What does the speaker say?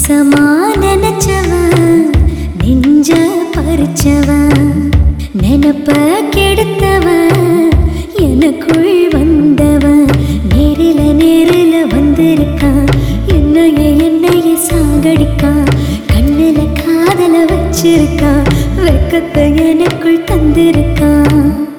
நேசமா நினைச்சவன் நெஞ்ச பறிச்சவன் நினப்ப கெடுத்தவன் எனக்குள் வந்தவன் நேரில வந்திருக்கான் என்னைய சாகடிக்கான் கண்ணுல காதல வச்சிருக்கான் வெக்கத்தை எனக்குள் தந்திருக்கான்